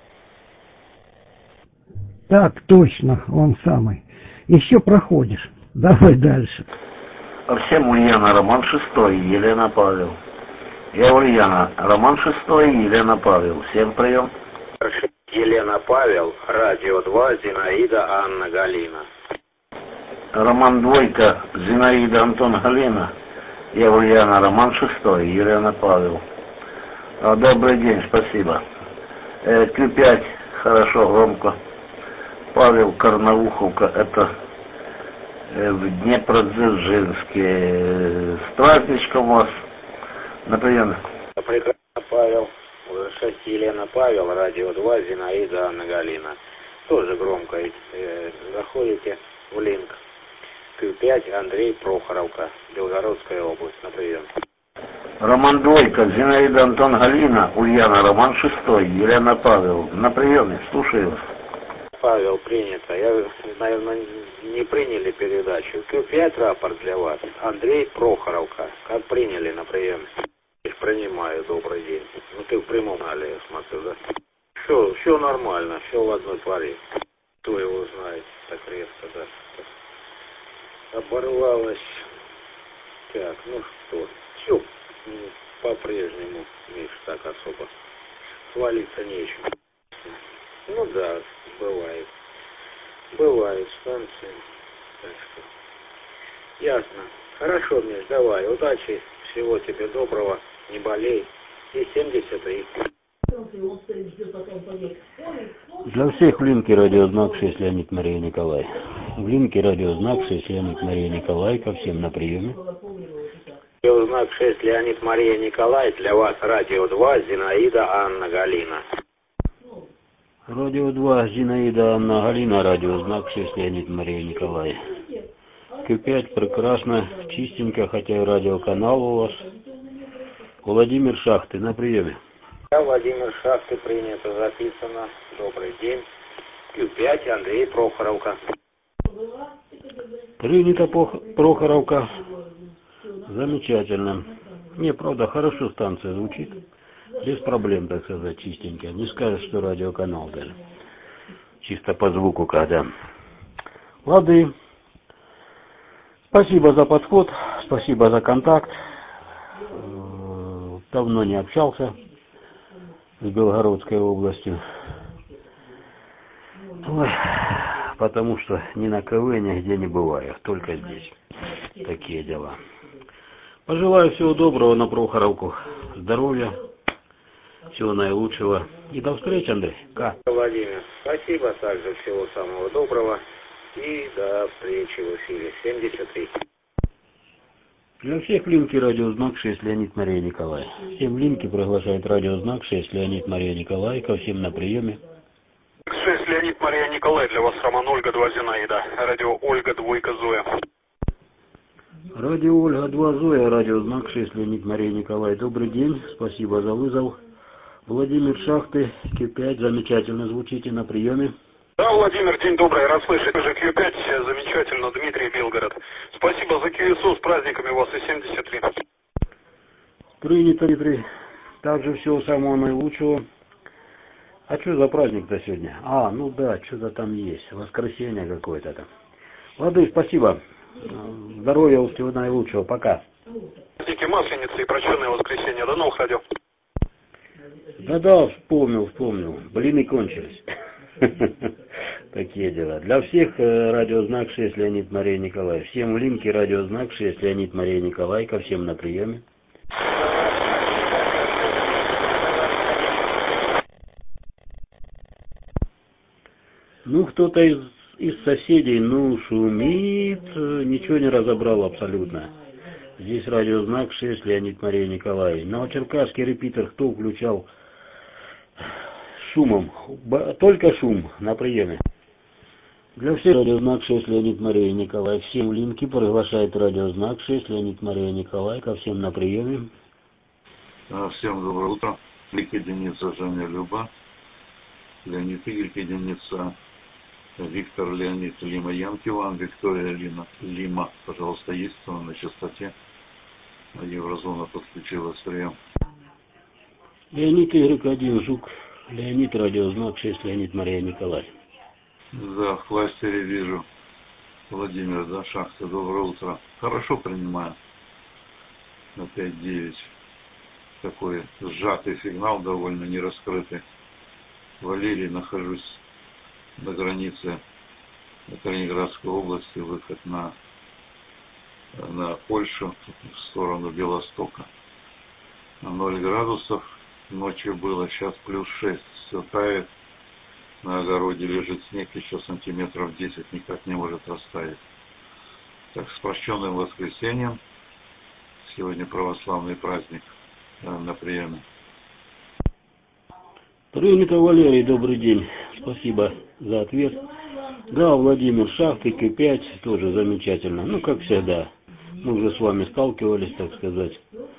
Так точно, он самый. Еще проходишь. Давай дальше. Всем Ульяна, Роман 6, Елена Павел. Я Ульяна, Роман 6, Елена Павел. Всем прием. Елена Павел, радио 2, Зинаида Анна Галина. Роман 2, Зинаида Антон Галина. Я Ульяна, Роман 6, Елена Павел. Добрый день, спасибо. Q5, хорошо, громко. Павел, Карнауховка, это в Днепродзержинске. С праздничком вас. На приеме. Прекрасно, Павел. 6 Елена Павел, радио 2, Зинаида Анна Галина. Тоже громко. Заходите в линк. Q5, Андрей Прохоровка, Белгородская область. На прием. Роман Двойка, Зинаида Антон Галина, Ульяна, Роман 6, Елена Павел. На приеме, слушаю вас. Павел, принято. Наверное, не приняли передачу. Q5 рапорт для вас. Андрей Прохоровка. Как приняли на приеме? Принимаю, добрый день. Ну ты в прямом канале, я смотрю, да? Все нормально, все в одной паре. Кто его знает, так резко, да. Оборвалось. Так, ну что, все по-прежнему, Миш, так особо. Свалиться нечего. Ну да, бывает. Бывают станции. Так что. Ясно. Хорошо, Миш, давай, удачи. Всего тебе доброго, не болей. И 73. Для всех в линке радиознак 6 Леонид Мария Николай. В линке радиознак 6 Леонид Мария Николай. Ко всем на приеме. Радиознак 6 Леонид Мария Николай. Для вас радио 2 Зинаида Анна Галина. Радио 2 Зинаида Анна Галина. Радиознак 6 Леонид Мария Николай. Q5 прекрасно, чистенько, хотя и радиоканал у вас. Владимир Шахты на приеме. Да, Владимир Шахты принято, записано. Добрый день. Q5, Андрей Прохоровка. Принято, Прохоровка. Замечательно. Не, правда, хорошо станция звучит. Без проблем, так сказать, чистенько. Не скажешь, что радиоканал даже. Чисто по звуку, когда. Лады. Спасибо за подход, спасибо за контакт. Давно не общался с Белгородской областью. Ой, потому что ни на КВ нигде не бываю, только здесь. Такие дела. Пожелаю всего доброго на Прохоровку, здоровья, всего наилучшего. И до встречи, Андрей. Владимир, спасибо также, всего самого доброго. И до встречи в эфире. 73. Для всех в линке радиознак 6 Леонид Мария Николай. Всем в линке приглашает радиознак 6 Леонид Мария Николай. Ко всем на приеме. 6 Леонид Мария Николай. Для вас Роман Ольга 2 Зинаида. Радио Ольга Двойка Зоя. Радио Ольга 2 Зоя. Радиознак 6 Леонид Мария Николай. Добрый день. Спасибо за вызов. Владимир Шахты. Q5. Замечательно звучите на приеме. Да, Владимир, день добрый, рад слышать. Уже Q5, замечательно, Дмитрий, Белгород. Спасибо за QSO, с праздниками вас и 73. Принято, Дмитрий. Также всего самого наилучшего. А что за праздник-то сегодня? Ну да, что-то там есть. Воскресенье какое-то там. Лады, спасибо. Здоровья, всего наилучшего. Пока. Праздники Масленицы и прощенное воскресенье. До новых радио. Да-да, вспомнил. Блины кончились. Такие дела. Для всех радиознак 6 Леонид Мария Николай. Всем в линке радиознак 6 Леонид Мария Николай. Ко всем на приеме. Ну, кто-то из соседей, шумит, ничего не разобрал абсолютно. Здесь радиознак 6 Леонид Мария Николай. Новочеркасский репитер кто включал? Шумом. Только шум на приеме. Для всех радиознак 6 Леонид Мария Николай. Всем в линке приглашает радиознак 6 Леонид Мария Николай. Ко всем на приеме. Всем доброе утро. Лик единица Женя Люба. Леонид Игорь единица. Виктор Леонид Лима Янки Иван. Виктория Лима. Пожалуйста, есть кто на частоте. Еврозона подключилась. Прием. Леонид Игорь 1 Жук. Леонид, радиознак 6 Леонид Мария Николай. Да, в кластере вижу. Владимир, да, Шахта, доброе утро. Хорошо принимаю. На 5-9. Такой сжатый сигнал, довольно не раскрытый. Валерий, нахожусь на границе Калининградской области, выход на на Польшу в сторону Белостока. 0 градусов ночью было, сейчас плюс 6, все тает. На огороде лежит снег, еще сантиметров 10 никак не может растаять. Так, с прощенным воскресеньем. Сегодня православный праздник на приеме. Принято, Валерий, добрый день. Спасибо за ответ. Да, Владимир, шахты К5 тоже замечательно. Ну, как всегда. Мы уже с вами сталкивались, так сказать.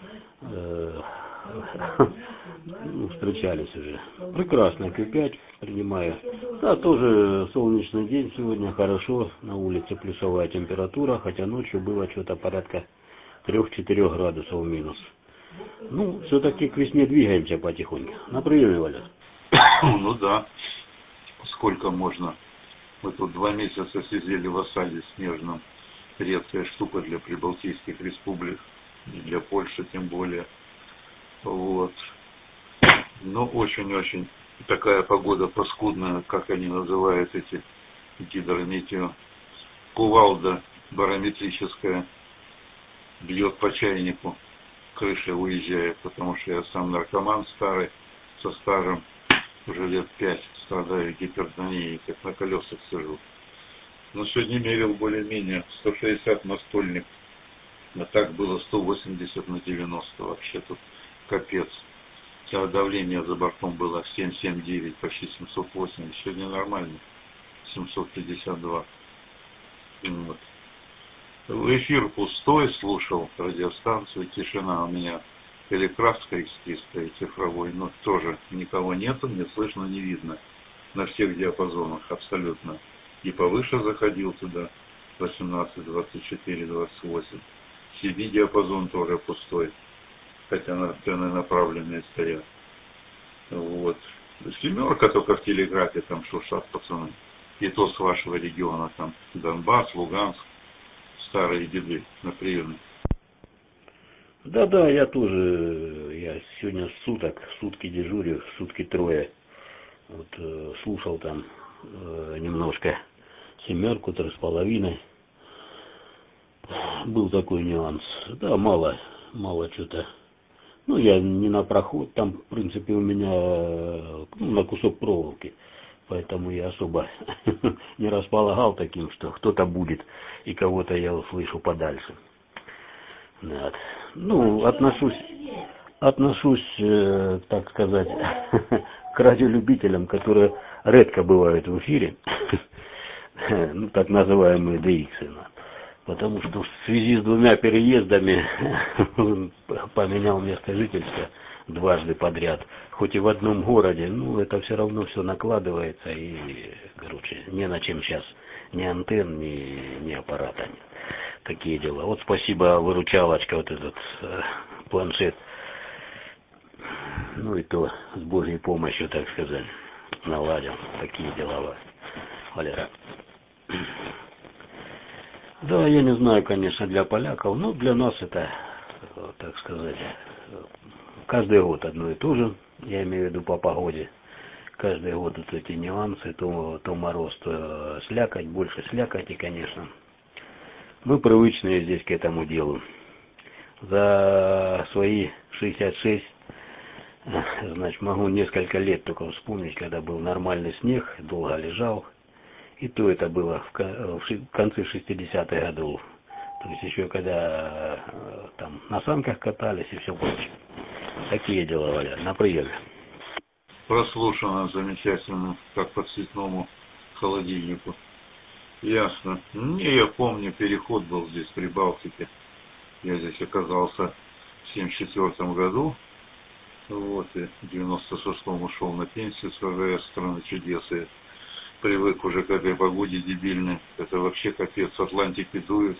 Встречались уже. Прекрасно, К5 принимаю. Да, тоже солнечный день сегодня, хорошо. На улице плюсовая температура, хотя ночью было что-то порядка 3-4 градусов минус. Ну, все-таки к весне двигаемся потихоньку. На приеме, Валя. Ну да. Сколько можно? Мы тут 2 месяца сидели в осаде снежном. Редкая штука для прибалтийских республик. И для Польши тем более. Вот. Но очень-очень такая погода паскудная, как они называют эти гидрометео. Кувалда барометрическая бьет по чайнику, крыша уезжает, потому что я сам наркоман старый, со стажем, уже лет 5 страдаю гипертонией, как на колесах сижу. Но сегодня мерил более-менее 160 на стольник, а так было 180 на 90, вообще тут капец. Хотя давление за бортом было 7,79, почти 780, сегодня нормально, 752. Вот. Эфир пустой, слушал радиостанцию, тишина у меня, Телекрафтская стоит цифровой, но тоже никого нету, не слышно, не видно. На всех диапазонах абсолютно. И повыше заходил туда, 18, 24, 28. CD-диапазон тоже пустой, хотя антенны направленные стоят. Вот. 7 только в телеграфе там шуршат пацаны. И то с вашего региона, там Донбасс, Луганск, старые деды на приеме. Да, я тоже, я сегодня сутки дежурю, сутки трое. Вот слушал там немножко 7, 3,5. Был такой нюанс. Да, мало что-то. Ну, я не на проход, там, в принципе, у меня на кусок проволоки. Поэтому я особо не располагал таким, что кто-то будет, и кого-то я услышу подальше. Вот. Ну, отношусь, так сказать, к радиолюбителям, которые редко бывают в эфире, ну, так называемые DX. Потому что в связи с 2 переездами поменял место жительства 2 подряд. Хоть и в одном городе, ну, это все равно все накладывается, и, короче, не на чем сейчас, ни антенн, ни аппарата нет. Такие дела. Вот спасибо, выручалочка, вот этот планшет. Ну, и то с Божьей помощью, так сказать, наладил. Такие дела, Валера. Да, я не знаю, конечно, для поляков, но для нас это, так сказать, каждый год одно и то же, я имею в виду по погоде. Каждый год вот эти нюансы, то мороз, то слякоть, больше слякоти, конечно. Мы привычные здесь к этому делу. За свои 66, значит, могу несколько лет только вспомнить, когда был нормальный снег, долго лежал. И то это было в конце 60-х годов. То есть еще когда там на санках катались и все прочее. Такие дела, Валя, на приеме. Прослушано замечательно, как по цветному холодильнику. Ясно. Я помню, переход был здесь при Балтике. Я здесь оказался в 74 году. Вот, и в 96-м ушел на пенсию с ВВС «Страны чудес». И привык уже к этой погоде дебильной. Это вообще капец. С Атлантики дует.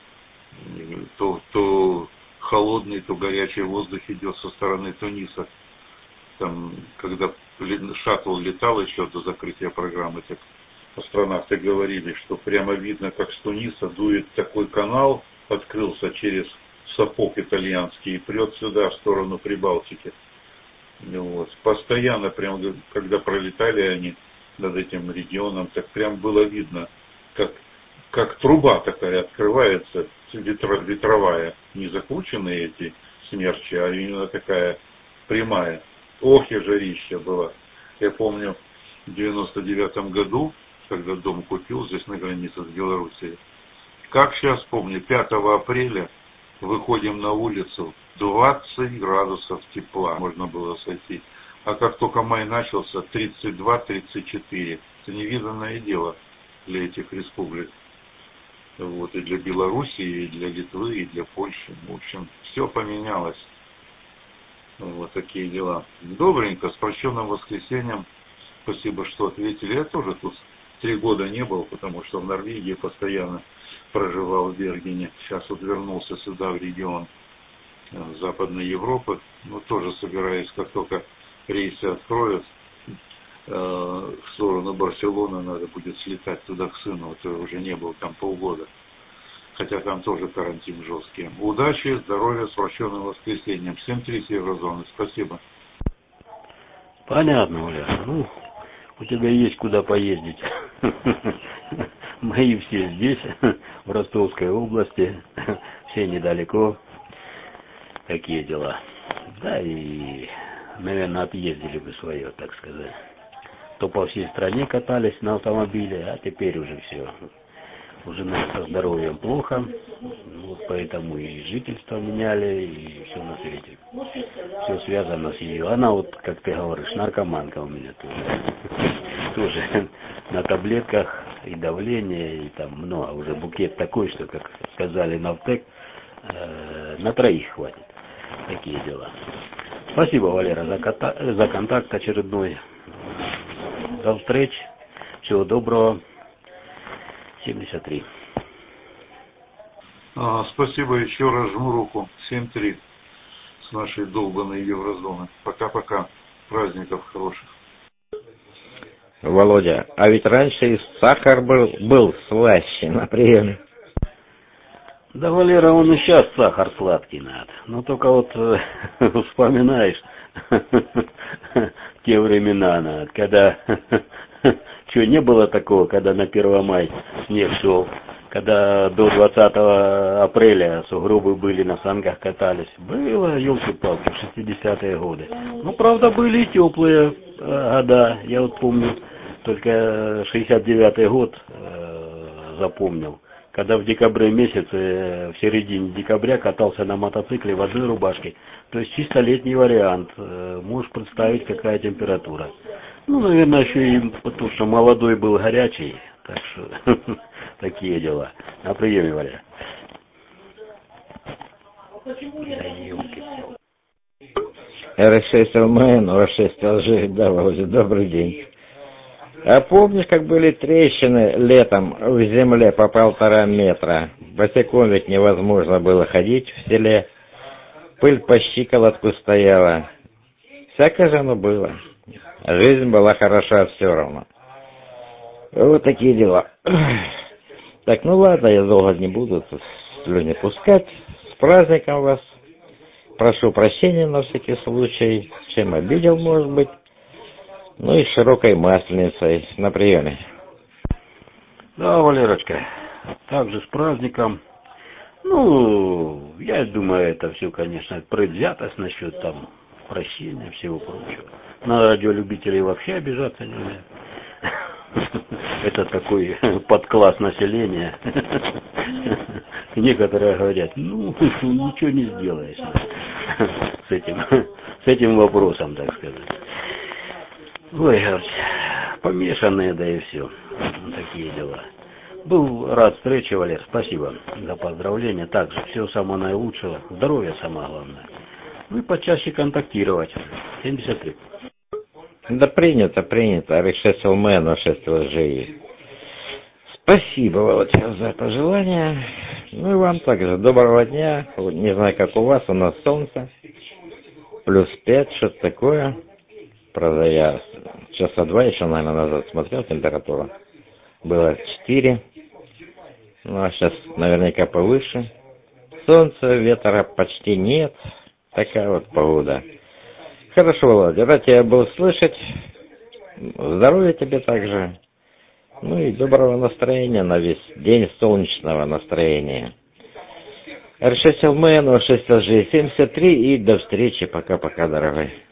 То холодный, то горячий воздух идет со стороны Туниса. Там, когда шаттл летал еще до закрытия программы, так астронавты говорили, что прямо видно, как с Туниса дует такой канал, открылся через сапог итальянский и прет сюда, в сторону Прибалтики. Вот. Постоянно, прямо, когда пролетали они над этим регионом, так прям было видно, как как труба такая открывается, ветровая, не закрученные эти смерчи, а именно такая прямая. Ох, и жарища была. Я помню, в 99-м году, когда дом купил здесь на границе с Белоруссией, как сейчас помню, 5 апреля выходим на улицу, 20 градусов тепла можно было сойти. А как только май начался, 32-34. Это невиданное дело для этих республик. Вот, и для Белоруссии, и для Литвы, и для Польши. В общем, все поменялось. Вот такие дела. Добренько, с прощенным воскресеньем. Спасибо, что ответили. Я тоже тут 3 года не был, потому что в Норвегии постоянно проживал в Бергене. Сейчас вот вернулся сюда, в регион Западной Европы. Но тоже собираюсь, как только рейсы откроют, в сторону Барселоны надо будет слетать туда к сыну. То уже не был там полгода. Хотя там тоже карантин жесткий. Удачи, здоровья, с прощенным воскресеньем. 7-3 Еврозоны. Спасибо. Понятно, Оля. Ну, у тебя есть куда поездить. Мои все здесь, в Ростовской области. Все недалеко. Такие дела. Да и, наверное, объездили бы свое, так сказать. То по всей стране катались на автомобиле, а теперь уже все. Уже со здоровьем плохо, вот поэтому и жительство меняли, и все на свете. Все связано с ее. Она вот, как ты говоришь, наркоманка у меня тоже на таблетках, и давление, и там много. Уже букет такой, что, как сказали Навтек, на 3 хватит. Такие дела. Спасибо, Валера, за контакт очередной. До встречи. Всего доброго. 73. Спасибо, еще раз жму руку. 7-3 с нашей долбанной Еврозоны. Пока-пока. Праздников хороших. Володя, а ведь раньше и сахар был слаще на приеме. Да, Валера, он и сейчас сахар сладкий надо. Но только вот вспоминаешь те времена, когда что, не было такого, когда на 1 мая снег шел, когда до 20 апреля сугробы были, на санках катались. Было, елки-палки, в 60-е годы. Ну, правда, были и теплые года. Я вот помню, только 69-й год запомнил, когда в декабре месяце, в середине декабря катался на мотоцикле в одной рубашке. То есть чисто летний вариант. Можешь представить, какая температура. Ну, наверное, еще и потому, что молодой был горячий. Так что такие дела. На приеме, Валя. R6 ЛМН, R6 Алжир, да, Володя, добрый день. А помнишь, как были трещины летом в земле по 1,5 метра? Босиком ведь невозможно было ходить в селе. Пыль по щиколотку стояла. Всякое же оно было. Жизнь была хороша все равно. Вот такие дела. Так, ну ладно, я долго не буду тут слюни пускать. С праздником вас. Прошу прощения на всякий случай. Чем обидел, может быть. Ну и широкой масленицей на приеме. Да, Валерочка, также с праздником. Ну, я думаю, это все, конечно, предвзятость насчет там прощения, всего прочего. На радиолюбителей вообще обижаться нельзя. Это такой подкласс населения. Некоторые говорят, ну, ничего не сделаешь с этим вопросом, так сказать. Ой, говорит, помешанные, да и все. Такие дела. Был рад встрече, Валер. Спасибо за поздравления. Также всего самого наилучшего. Здоровья самое главное. Ну и почаще контактировать. 73. Да принято. R6 ЛМН, 6 ЛЖИ. Спасибо, Володя, за пожелания. Ну и вам также доброго дня. Не знаю, как у вас, у нас солнце. +5, что-то такое. Правда, я часа 2 еще, наверное, назад смотрел температуру. Было 4. Ну, а сейчас наверняка повыше. Солнца, ветра почти нет. Такая вот погода. Хорошо, Володя, рад тебя был слышать. Здоровья тебе также. Ну и доброго настроения на весь день, солнечного настроения. R6LM, 06LG73 и до встречи. Пока-пока, дорогой.